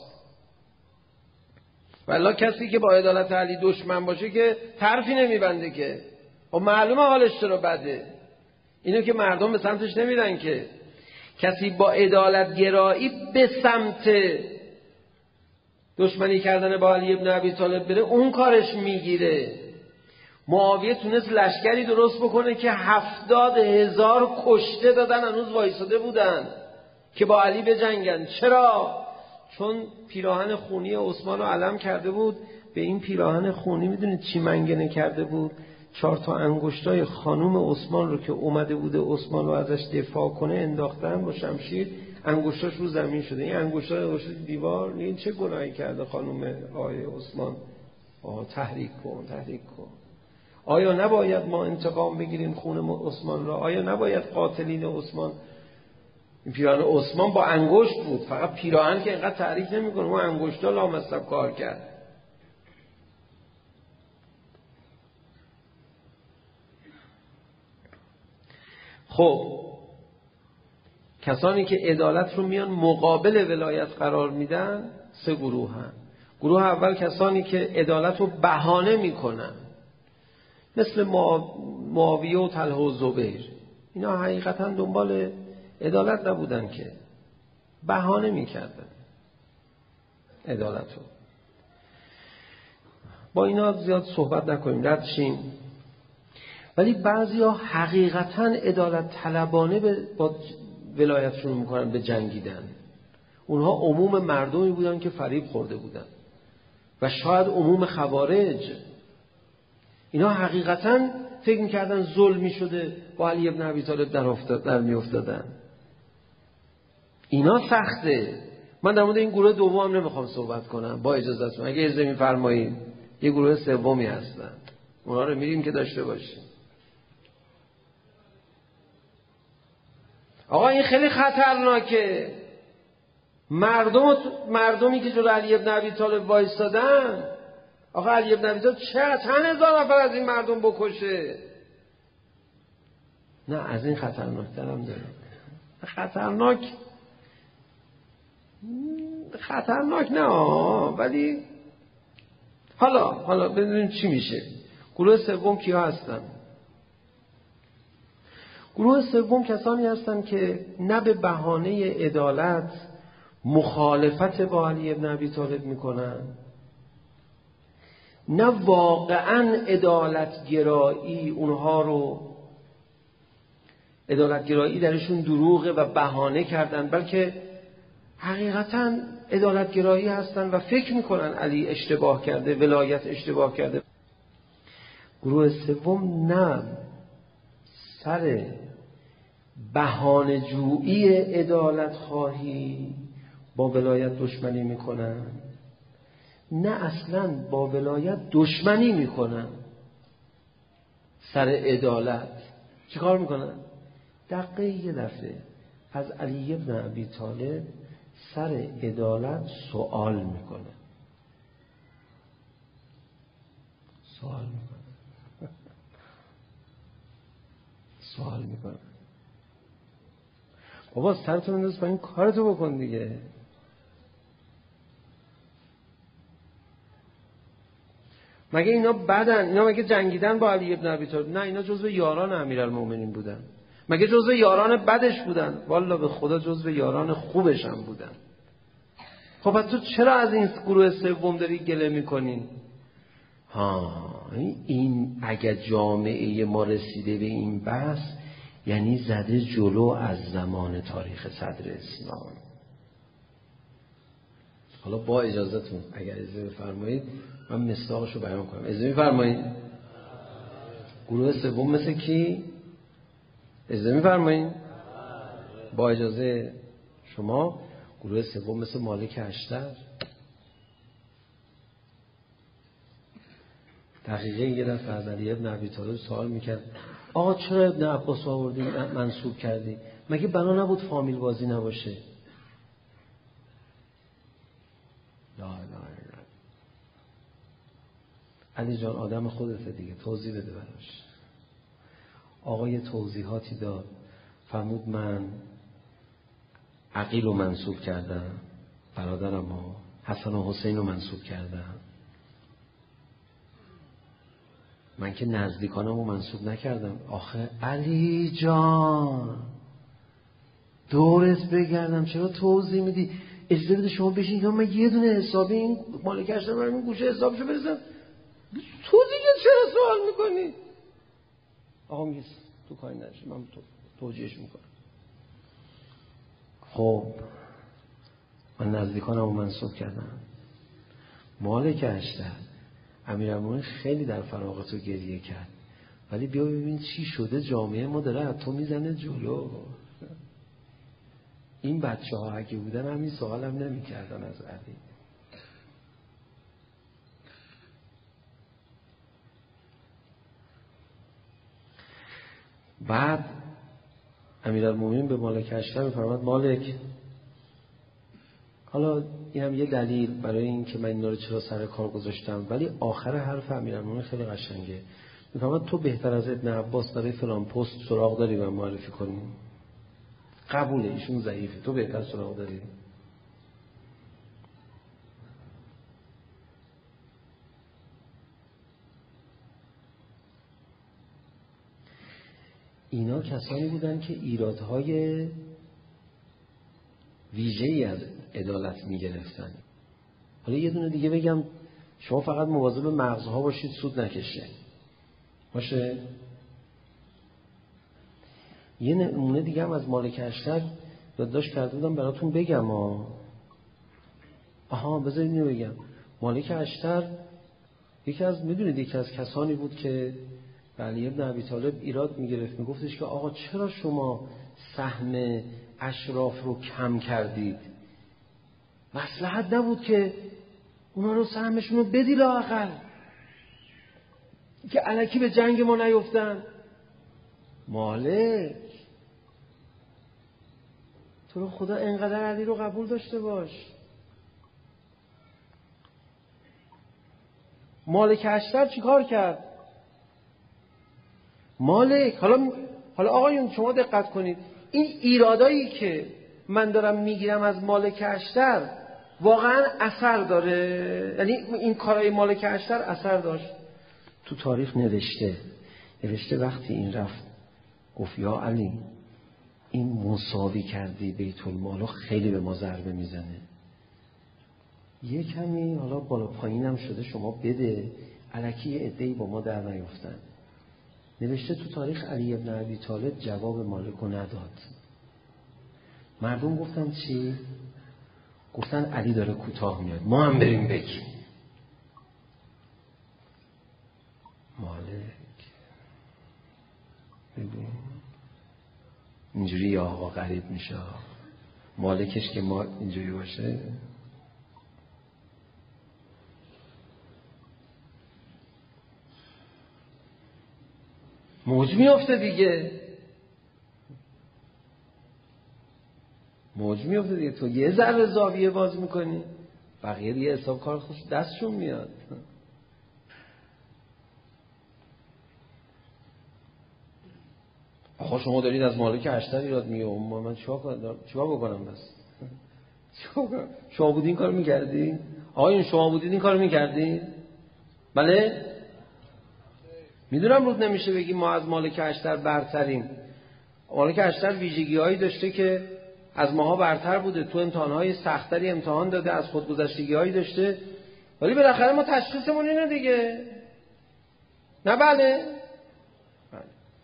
والله کسی که با عدالت علی دشمن باشه که طرفی نمیبنده که. و معلومه حالش چرا بده. اینو که مردم به سمتش نمیرن که. کسی با عدالت گرایی به سمت دشمنی کردن با علی ابن ابی طالب بره، اون کارش میگیره. معاویه تونست لشکری درست بکنه که هفتاد هزار کشته دادن، هنوز وایساده بودن که با علی بجنگن. چرا؟ چون پیراهن خونی عثمان رو علم کرده بود. به این پیراهن خونی میدونید چی منگنه کرده بود؟ چهار تا انگشتای خانوم عثمان رو که اومده بوده عثمان رو ازش دفاع کنه انداختن با شمشیر، انگشتاش رو زمین شده. این انگشتا رو گذاشته دیوار. این چه گناهی کرده خانوم آقای عثمان؟ آه تحریک کن، تحریک کن. آیا نباید ما انتقام بگیریم خون عثمان را؟ آیا نباید قاتلین عثمان؟ این پیراهن عثمان با انگشت بود، فقط پیراهن که اینقدر تعریف نمی‌کنه، اون انگشتا لامصب کار کرد. خب کسانی که عدالت رو میان مقابل ولایت قرار میدن سه گروه هم. گروه اول کسانی که عدالت رو بهانه میکنن، مثل معاویه و طلحه و زبیر. اینا حقیقتا دنبال عدالت نبودن که، بهانه میکردن عدالت رو. با اینا زیاد صحبت نکنیم، رد شیم. ولی بعضی ها حقیقتا عدالت طلبانه با ولایت شروع میکنن به جنگیدن. اونها عموم مردمی بودن که فریب خورده بودن و شاید عموم خوارج. اینا حقیقتا فکر میکردن ظلمی شده، با علی ابن ابی طالب در افتاد در میافتادن. اینا سخته. من در مورد این گروه دوم نمیخوام صحبت کنم، با اجازهتون اگه اجازه میفرمایید. یه گروه سومی هستن، اونا رو میریم که داشته باشیم. آقا این خیلی خطرناکه. مردم مردمی که جلو علی ابن ابی طالب وایستادن، آقا علی ابن ابی طالب چه چند هزار نفر از این مردم بکشه؟ نه از این خطرناک‌تر هم داره. خطرناک خطرناک نه ولی حالا حالا ببینیم چی میشه. گروه سوم کیا هستن؟ گروه سوم کسانی هستن که نه به بهانه عدالت مخالفت با علی ابن ابی طالب میکنن، نه واقعا عدالت گرایی اونها رو عدالت گرایی درشون دروغه و بهانه کردن، بلکه حقیقتا عدالت گرایی هستن و فکر میکنن علی اشتباه کرده، ولایت اشتباه کرده. گروه سوم نه، سر بهانه جویی عدالت خواهی با ولایت دشمنی میکنن، نه اصلا با ولایت دشمنی میکنن. سر عدالت چی کار میکنن؟ دقیقه یه دفعه از علی ابن ابی طالب سر عدالت سوال میکنه سوال میکنه سوال میکنه بابا سرتو بنداز پایین کارتو بکن دیگه. مگه اینا بدن؟ اینا مگه جنگیدن با علی ابن ابی طالب؟ نه، اینا جزو یاران امیرالمومنین بودن. مگه جزو یاران بدش بودن؟ والله به خدا جزو یاران خوبش هم بودن. خب پس تو چرا از این گروه سوم داری گله میکنی؟ ها این اگه جامعه ما رسیده به این بحث یعنی زده جلو از زمان تاریخ صدر اسلام. حالا با اجازهتون اگر اجازه بفرمایید من مصداقشو بیان کنم. اجازه میفرمایید؟ گروه سوم مثل کی؟ اجازه میفرمایید؟ با اجازه شما گروه سوم مثل مالک اشتر. دقیقه یه دفعه از علی ابن ابی طالب سوال میکرد آقا چرا ابن عباس آوردی منصوب کردی؟ مگه بنا نبود فامیل بازی نباشه؟ لا لا لا. علی جان آدم خودته دیگه، توضیح بده براش. آقا یه توضیحاتی داد، فرمود من عقیل رو منصوب کردم، برادرم رو، حسن و حسین رو منصوب کردم، من که نزدیکانم رو منصوب نکردم. آخه علی جان دورت بگردم چرا توضیح میدی؟ اجازه بده شما بشین که من یه دونه حسابی این مالکش دارم این گوشه حسابشو برسم، تو دیگه چرا سوال میکنی؟ آقا میگه تو کاری نشه، من تو توجیهش میکنم. خب من نزدیکانم رو منصوب کردم. مالک اشتر امیرالمومنین خیلی در فراغت رو گریه کرد، ولی بیا ببین چی شده، جامعه ما داره از تو میزنه جلو. این بچه ها اگه بودن همین سوال هم نمی کردن از علی. بعد امیرالمومنین به مالک اشتر میفرماد مالک حالا این هم یه دلیل برای این که من اینا رو چرا سر کار گذاشتم، ولی آخر حرف امیرالمومنین خیلی قشنگه. میفرماد تو بهتر از ابن عباس برای فلان پست سراغ داری من معرفی کنی؟ قبوله، ایشون ضعیفه، تو بهتر سراغ داری. اینا کسانی بودن که ایرادهای ویژه‌ای از عدالت می‌گرفتن. حالا یه دونه دیگه بگم، شما فقط مواظب مغزها باشید سود نکشه. باشه؟ یه نمونه دیگه هم از مالک اشتر یادداشت کرده بودم براتون بگم. ها. آها بذارید اینو بگم. مالک اشتر یکی از میدونید یکی از کسانی بود که علی ابن ابی طالب ایراد میگرفت، میگفتش که آقا چرا شما سهم اشراف رو کم کردید؟ مصلحت نبود که اونا رو سهمشون رو بدی لااقل که الکی به جنگ ما نیفتن؟ مالک تو رو خدا انقدر علی رو قبول داشته باش. مالک اشتر چی کار کرد؟ مالک حالا حالا آقایون شما دقت کنید، این ایرادایی که من دارم میگیرم از مالک اشتر واقعا اثر داره، یعنی این کارهای مالک اشتر اثر داشت. تو تاریخ نوشته نوشته وقتی این رفت گفت یا علی این مساوی کردی بیت المال خیلی به ما ضربه میزنه، یه کمی حالا بالا پایینم شده شما بده الکی یه عده‌ای با ما در نیفتن. نوشته تو تاریخ علی ابن ابی طالب جواب مالکو نداد. مردم گفتن چی؟ گفتن علی داره کوتاه میاد، ما هم بریم بگیم. مالک ببین اینجوری یا آقا غریب میشه، مالکش که ما اینجوری باشه. موج میافته دیگه. موج میفته دیگه. تو یه ذره زاویه باز میکنی، بقیه دیگه حساب کار خوش دستشون میاد. آخه شما دارید از مالک اشتر ایراد میگیرید، من چیکار کنم؟ چیکار بکنم بس؟ چیکار کنم؟ شما بودین این کارو میکردی؟ آقایون شما بودید این کارو میکردی؟ بله؟ میدونم رود نمیشه بگیم ما از مالک اشتر برتریم. مالک اشتر ویژگی‌هایی داشته که از ماها برتر بوده، تو امتحان‌های سخت‌تری امتحان داده، از خودگذشتگی‌هایی داشته، ولی بالاخره ما تشخیصمون اینه دیگه. نه بله؟ بله.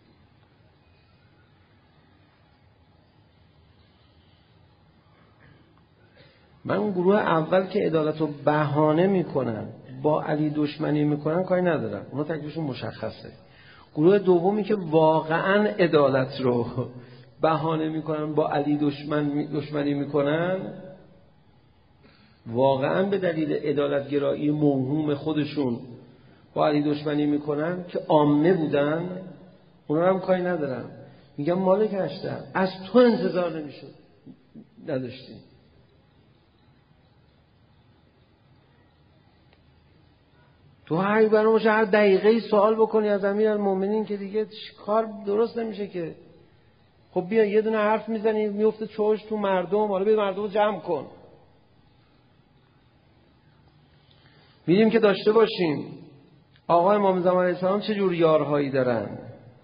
من اون گروه اول که عدالت رو بهانه میکنن، با علی دشمنی میکنن کاری ندارم، اونا تکلیفشون مشخصه. گروه دومی که واقعا عدالت رو بهانه میکنن، با علی دشمن دشمنی میکنن، واقعا به دلیل عدالتگرایی موهوم خودشون با علی دشمنی میکنن که عامه بودن، اونا هم کاری ندارم. میگم مالک اشتر از تو انتظار نمیشد نداشتیم. تو هر برنامه هر دقیقه سوال بکنی از امیرالمومنین که دیگه کار درست نمیشه که. خب بیا یه دونه حرف میزنی میفته چوش تو مردم، حالا بیا مردم رو جمع کن. میدیم که داشته باشیم آقا امام زمان علیه السلام چه جور یارهایی دارن.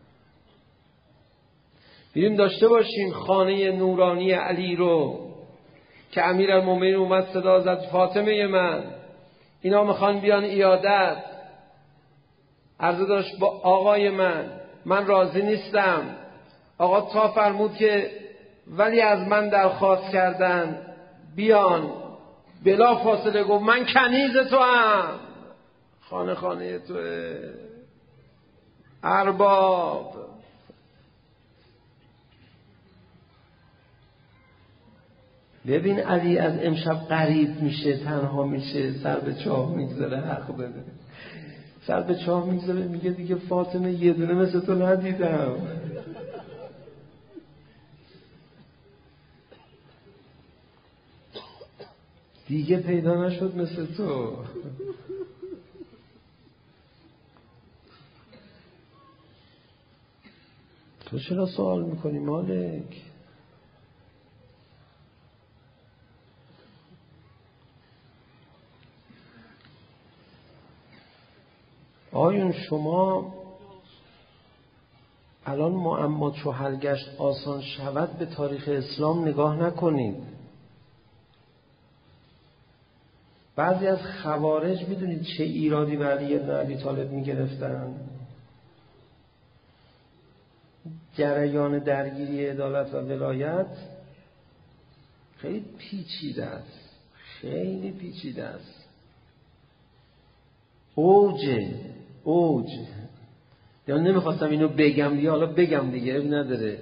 میدیم داشته باشیم خانه نورانی علی رو که امیرالمومنین اومد صدا زد فاطمه من، اینا میخوان بیان عیادت، عرضه داشت با آقای من من راضی نیستم. آقا تا فرمود که ولی از من درخواست کردن بیان، بلا فاصله گفت من کنیز تو هم، خانه خانه توه ارباب. ببین علی از امشب غریب میشه، تنها میشه، سر به چاه میگذاره، حق بده، سر به چاه میگذاره، میگه دیگه فاطمه یه دونه مثل تو ندیدم. دیگه پیدا نشد مثل تو. تو چرا سوال میکنی مالک؟ آیون شما الان معما چو حل گشت آسان شود به تاریخ اسلام نگاه نکنید. بعضی از خوارج میدونید چه ایرادی به علی بن ابی طالب میگرفتن؟ جریان درگیری عدالت و ولایت خیلی پیچیده است، خیلی پیچیده است. اوجه اوج یا نمیخواستم اینو بگم دیگه، حالا بگم دیگه اب نداره.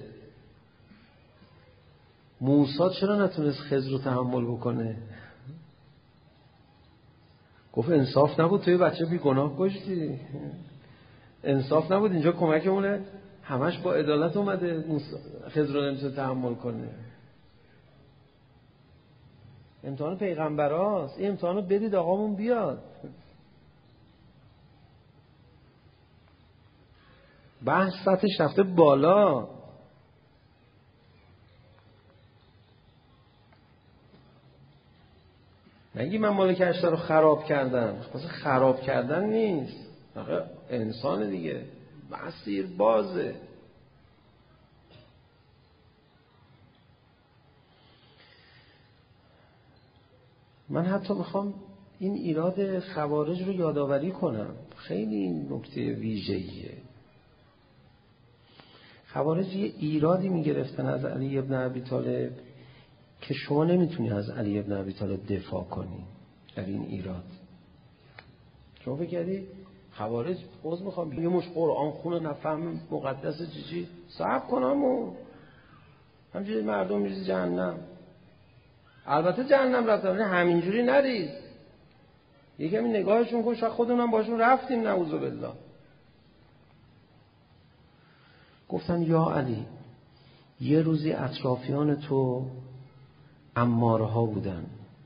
موسی چرا نتونست خضر رو تحمل بکنه؟ گفت انصاف نبود توی بچه بی گناه کشتی، انصاف نبود اینجا کمکمونه، همش با عدالت اومده خضر رو نمیتونه تحمل کنه. امتحان پیغمبراست، این امتحان رو بدید آقامون بیاد. بحث سطحش رفته بالا. نگی من مالک اشتر رو خراب کردم، خاصه خراب کردن نیست، آخه انسان دیگه، مسیر بازه. من حتی میخوام این ایراد خوارج رو یادآوری کنم، خیلی نکته ویژه‌ایه. خوارج یه ایرادی میگرفتن از علی ابن ابی طالب که شما نمیتونی از علی ابن ابی طالب دفاع کنی در این ایراد. شما فکر کردی خوارج باز میخوام یه مش قرآن خونه نفهم مقدس چیزی صبر کنم و همجوری مردم میریزی جهنم. البته جهنم رفتن همینجوری نریز، یکم نگاهشون کن، شاید خودمونم باشون رفتیم نعوذ بالله. گفتن یا علی یه روزی اطرافیان تو عماره ها بودن،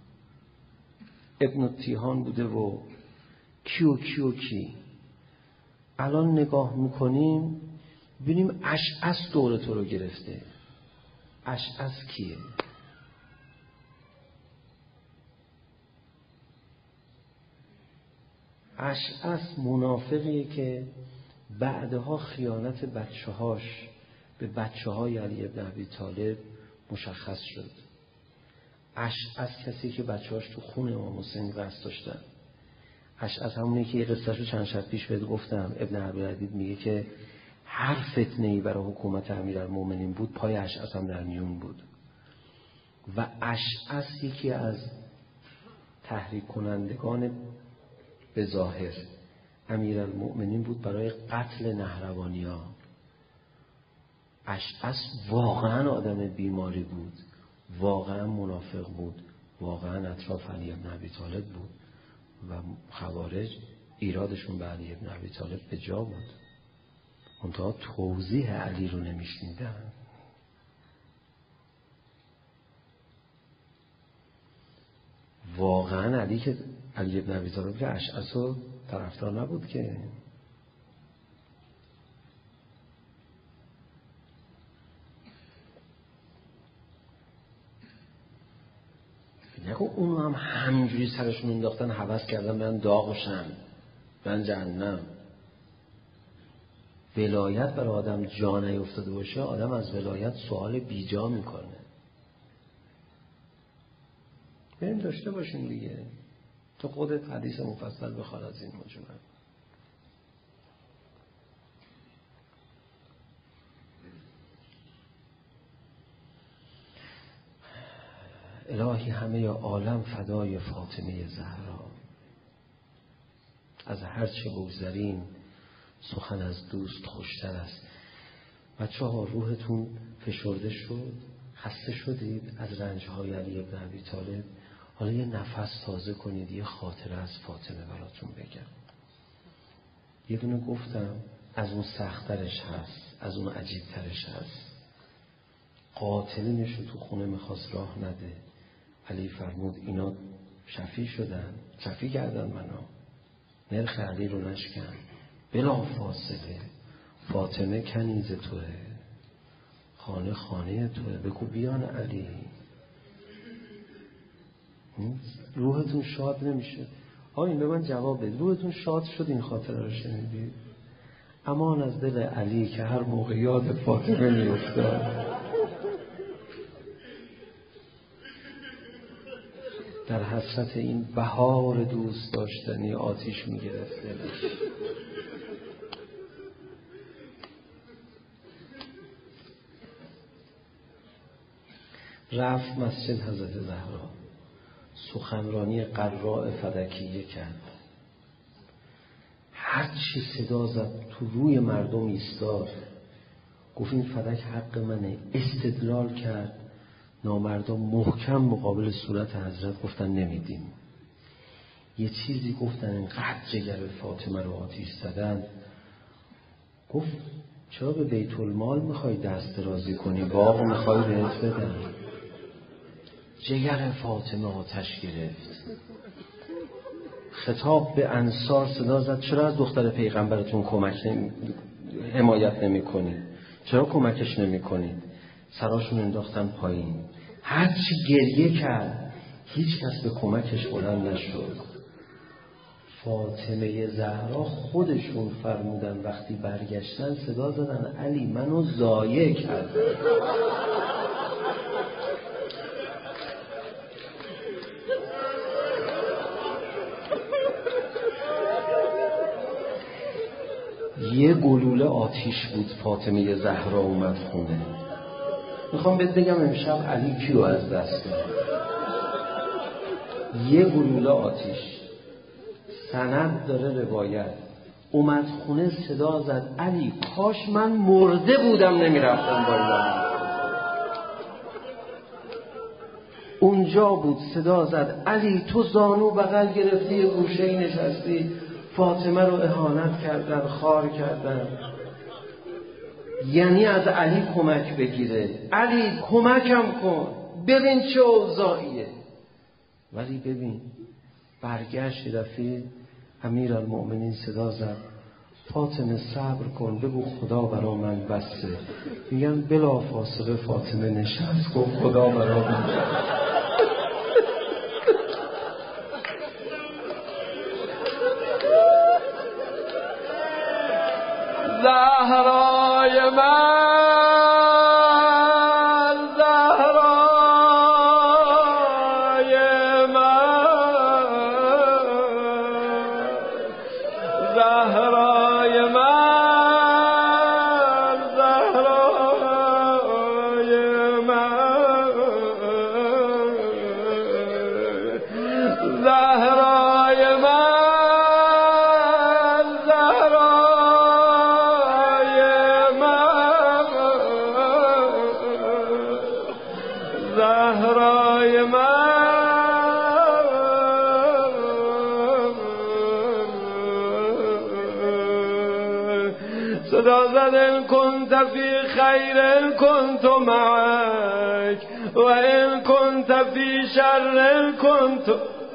ابن تیهان بوده و کی و کی و کی. الان نگاه میکنیم ببینیم اشعث دور تو رو گرفته. اشعث کیه؟ اشعث منافقیه که بعدها خیانت بچه هاش به بچه های علی ابن ابی طالب مشخص شد. اشعث کسی که بچه هاش تو خون امام حسین قصد داشتن. اشعث همونه که یه قصه رو چند شب پیش بهت گفتم. ابن عبدالعزیز میگه که هر فتنه‌ای برای حکومت امیرالمومنین بود پای اشعث هم در میون بود و اشعث یکی از تحریک کنندگان به ظاهر امیرالمومنین بود برای قتل نهروانی‌ها. اشعث واقعا آدم بیماری بود، واقعا منافق بود، واقعا اطراف علی ابن ابی طالب بود و خوارج ایرادشون به علی ابن ابی طالب به جا بود. منتها توضیح علی رو نمیشنیدن. واقعا علی که علی ابن ابی طالب که اشعث و طرفدار نبود که. نگو اون هم همینجوری سرشون انداختن هوس کردن من داغشن من جهنم. ولایت برای آدم جا نیفتاده باشه آدم از ولایت سوال بیجا میکنه. بریم داشته باشیم دیگه. تو خودت حدیث مفصل بخواد از این مجموعه. الهی همه عالم فدای فاطمه زهرا. از هر چه بگذریم سخن از دوست خوشتر است. بچه ها روحتون فشرده شد؟ خسته شدید از رنجهای علی ابن ابی طالب؟ حالا یه نفس تازه کنید، یه خاطره از فاطمه براتون بگم. یه دونه گفتم از اون سخت‌ترش هست، از اون عجیب‌ترش هست. قاتلینش رو تو خونه میخواست راه نده. علی فرمود اینا شفیع شدن، شفیع کردن منو، نرخ علی رو نشکن. بلا فاصله فاطمه کنیز توه، خانه خانه توه، بگو بیان علی. روحتون شاد نمیشه؟ آقا این به من جواب بده، روحتون شاد شد این خاطره رو شنیدید؟ امان از دل علی که هر موقع یاد فاطمه میافتاد در حسرت این بهار دوست داشتنی آتیش میگرفت دلش. رفت مسجد حضرت زهرا، سخنرانی قراء فدکیه کرد. هر چی صدا زد تو روی مردم ایستاد، گفت این فدک حق منه. استدلال کرد. نامردم محکم مقابل صورت حضرت گفتن نمیدیم. یه چیزی گفتن اینقدر جگر فاطمه رو آتیش زدن. گفت چرا به بیت المال میخوای دست درازی کنی؟ باغ میخوای بهت بدن. جگر فاطمه آتش گرفت. خطاب به انصار صدا زد چرا از دختر پیغمبرتون کمک نمی... حمایت نمی کنی؟ چرا کمکش نمی کنی؟ سراشون انداختن پایین. هرچی گریه کرد هیچ کس به کمکش بلند نشد. فاطمه زهرا خودشون فرمودن وقتی برگشتن صدا زدن علی منو ضایع کرد. یه گلوله آتیش بود. فاطمه زهرا اومد خونه. میخوام بهت بگم امشب علی کیو از دست داد. یه گلوله آتیش. سند داره روایت. اومد خونه صدا زد علی کاش من مرده بودم نمیرفتم با اینا. اونجا بود صدا زد علی تو زانو بغل گرفتی یه گوشه نشستی، فاطمه رو اهانت کردن، خار کردن. یعنی از علی کمک بگیره. علی کمکم کن، ببین چه اوضاعیه. ولی ببین برگشت دفعه امیرالمؤمنین صدا زد فاطمه صبر کن بگو خدا برا من بسه. میگن بلا فاصله فاطمه نشست گفت خدا برا من زهرای من زهرای من زهرای من زهرای من زهرای من زهرای من صدا زد ان کنت فی خیر ان کنت معک و ان کنت فی شر ان کنت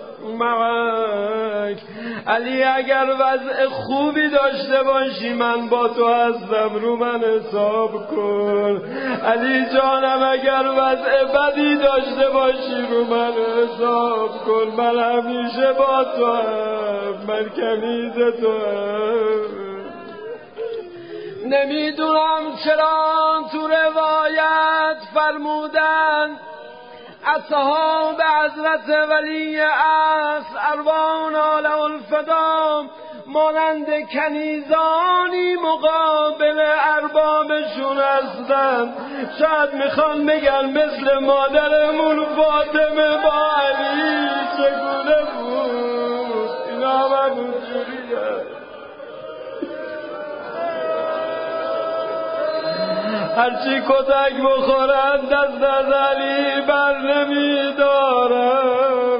معک. علی اگر وضع خوبی داشته باشی من با تو هستم رو من حساب کن. علی جانم اگر وضع بدی داشته باشی رو من حساب کن. من همیشه با تو هم من کنیز تو هم. نمیدونم چرا تو روایت فرمودن اصحاب حضرت ولی عصر ارواح عاله الفدا مانند کنیزانی مقابل اربابشون هستن. شاید میخوان بگن مثل مادرمون فاطمه با علی چگونه بود. اینا من اونجوریه. هرچی کتک بخورن دست از علی بر نمی دارن.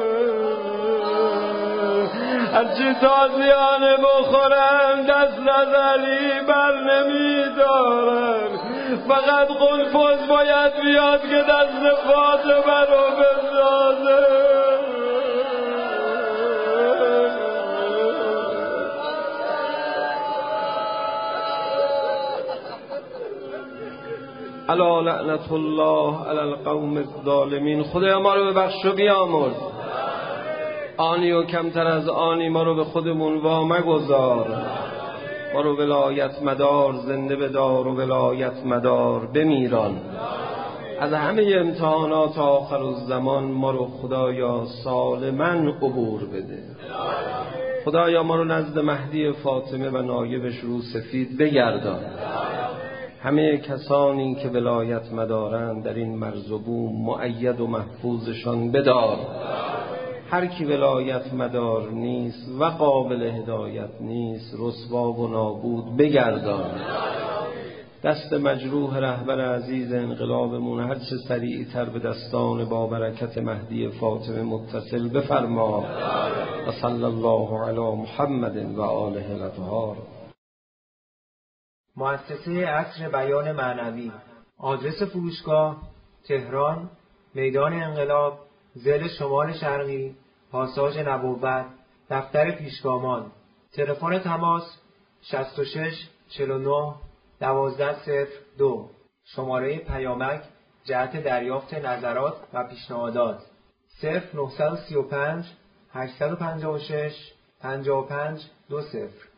هرچی تازیانه بخورن دست از علی بر نمی دارن. فقط قلفز باید بیاد که دست فاطمه رو بسازه. الا لعنت الله علی القوم الظالمین. خدایا ما رو ببخش و بیامرز. آنی و کمتر از آنی ما رو به خودمون وا مگذار. ما رو ولایت مدار زنده بدار و ولایت مدار بمیران. از همه امتحانات آخر الزمان ما رو خدایا سالماً عبور بده. خدایا ما رو نزد مهدی فاطمه و نایبش رو سفید بگردان. همه کسانی که ولایت مدارند در این مرز و بوم مؤید و محفوظشان بدار. هر کی ولایت مدار نیست و قابل هدایت نیست رسوا و نابود بگردان. دست مجروح رهبر عزیز انقلابمون هر چه سریعتر به دستان با برکت مهدی فاطمه متصل بفرما. و صلی الله علی محمد و آله الاطهار. مؤسسه عصر بیان معنوی. آدرس فروشگاه تهران، میدان انقلاب، ضلع شمال شرقی، پاساژ نبوت، دفتر پیشگامان. تلفن تماس شصت و شش چهل و نه دوازده صفر دو. شماره پیامک جهت دریافت نظرات و پیشنهادات صفر نه سه پنج هشت پنج شش پنج پنج دو صفر.